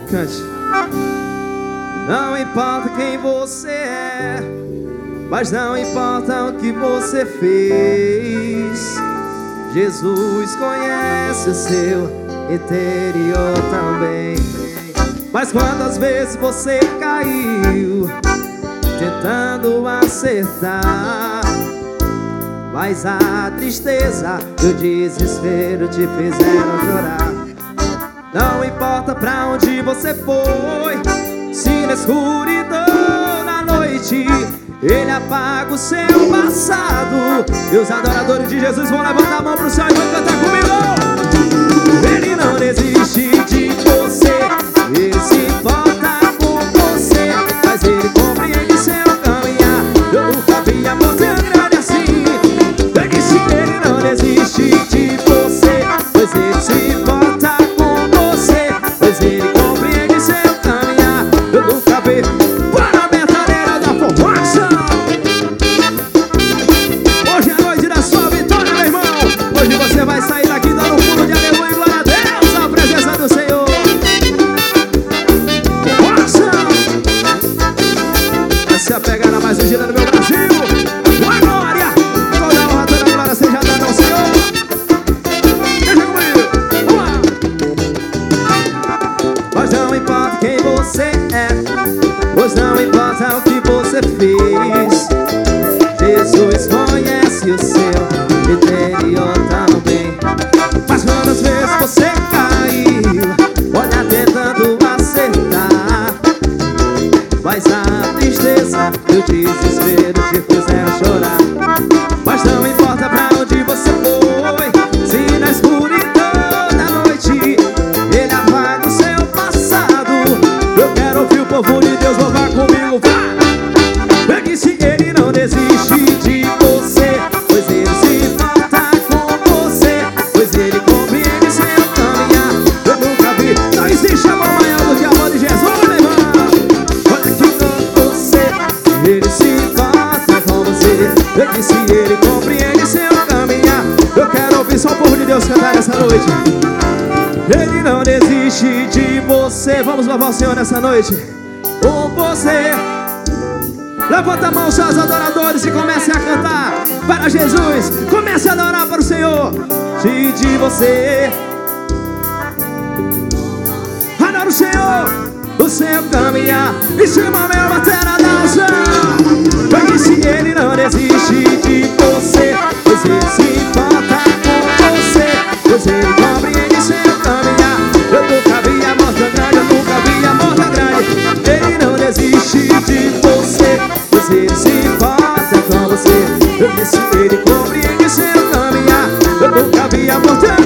Cante. Não importa quem você é, mas não importa o que você fez. Jesus conhece o seu interior também. Mas quantas vezes você caiu tentando acertar, mas a tristeza e o desespero te fizeram chorar. Não importa pra onde você foi, se na escuridão na noite Ele apaga o seu passado. E os adoradores de Jesus vão levantar a mão pro céu e vão cantar comigo. Ele não desiste de você, Ele se importa com você, mas Ele compreende seu caminhar. Eu nunca vi amor tão grande assim. Eu disse que Ele não desiste de você, pois Ele se importa com você, pois Ele compreende seu caminhar. Eu nunca vi. Para a metaneira da formação. Hoje é a noite da sua vitória, meu irmão. Hoje você vai sair daqui dando um pulo de aleluia e glória a Deus, a presença do Senhor. Formação. Essa é a pegada mais ungida do meu Brasil. A glória, toda a honra, toda a glória seja dada ao Senhor. Deixa comigo. Vamos lá. Mas não importa quem você é, pois não importa o que você fez. Jesus conhece o seu interior também. Mas quantas vezes você caiu, olha tentando acertar, mas a tristeza e o desespero te fizeram chorar. Mas não importa pra onde você foi, se na escuridão da noite Ele apaga o seu passado. Eu quero ouvir o povo de Deus louvar comigo. Vai! Que se Ele não desiste de você, pois Ele se importa com você, pois Ele compreende seu caminhar. Eu nunca vi, não existe amor maior do que o amor de Jesus, meu irmão. Olha aqui com você, Ele se importa com você, eu disse Ele compreende seu caminhar. Eu quero ouvir só o povo de Deus cantar nessa noite. Ele não desiste de você. Vamos louvar o Senhor nessa noite. Com você. Levanta a mão, seus adoradores, e comece a cantar para Jesus. Comece a adorar para o Senhor. Se de você adora o Senhor, o seu caminhar. E chama meu batera dança. Porque se Ele não desiste de você, pois Ele se importa com você, pois Ele compreende seu caminhar. Eu nunca vi amor tão grande, eu nunca vi amor tão grande. Ele não desiste de você, pois Ele se importa com você. Eu disse Ele compreende seu caminhar. Eu nunca vi amor tão grande.